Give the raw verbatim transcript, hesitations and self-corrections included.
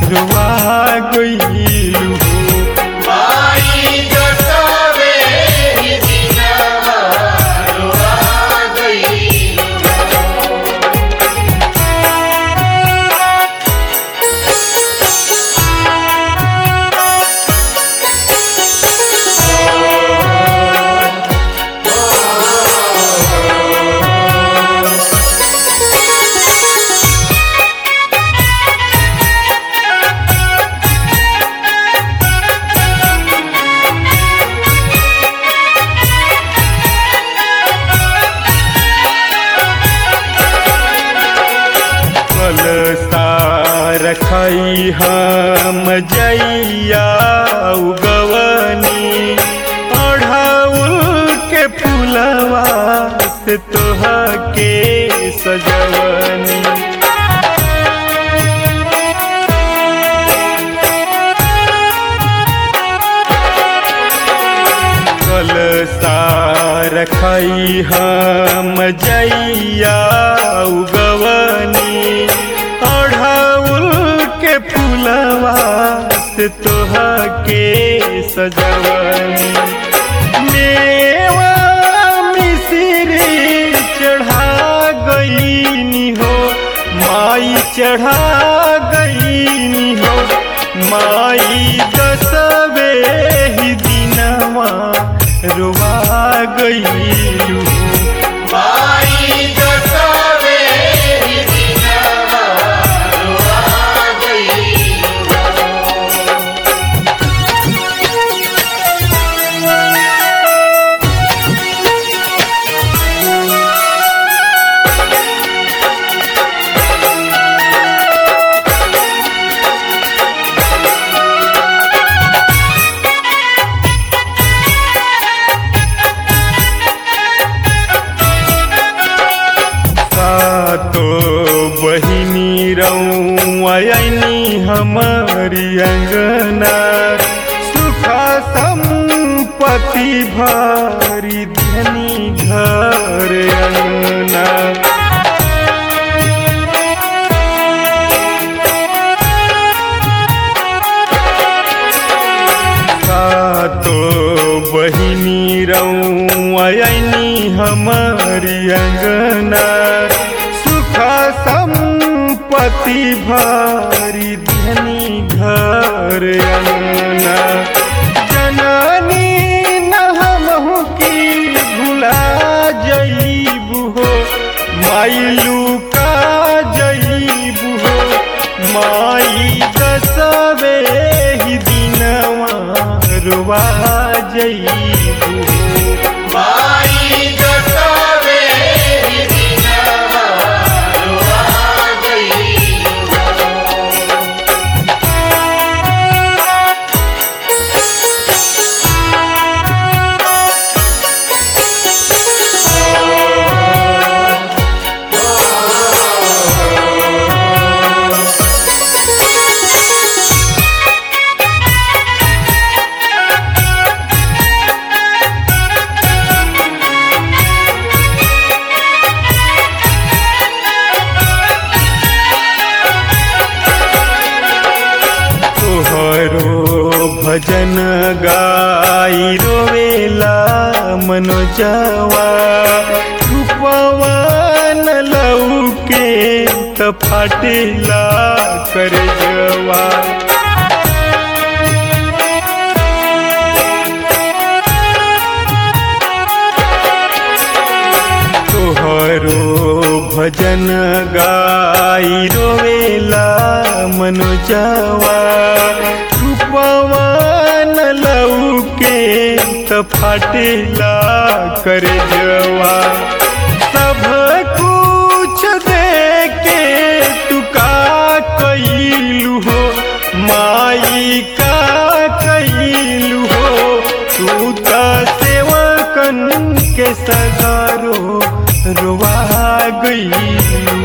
रुआ गइलू हो। माई जसवे ही दिनवा रुआ गइलू हो। रखई हम जैया उगवनी ओढ़ाउल के फूलवा से तोहा के सजवनी। कलसा रखई हम जैया उगवनी के फूलवा से तोहा के सजवनी। मेवा मिश्री चढ़ा गईनी हो माई चढ़ा गईनी हो। माई दसवे ही दिनवा रुआ गईलू हो। माई दसवे ही दिनवा रुआ गइलू हो। तो बहिनी रौनी हमारी अंगना सुखा संपत्ति भारी धनी घर अंगना। तो बहिनी रौनी हमारी अंगना संपत्ति भारी धनी घर अंगना। जननी न हमहु की भुला जईबू हो माई लुका जईबू हो। माई दसवे ही दिनवा रुआ जईबू हो। माई दसवे ही दिनवा रुआ गइलू हो। भजन गाई रोवेला मनोजवा रूपवा न लौके त फाटेला करजवा। तोहरो भजन गाई रोवेला मनोजवा रूपवा न लौके त फाटेला करजवा। सब कुछ दे के तू का कइलू हो माई का कइलू हो। तू त सेवकन के सगारो रुआ गइलू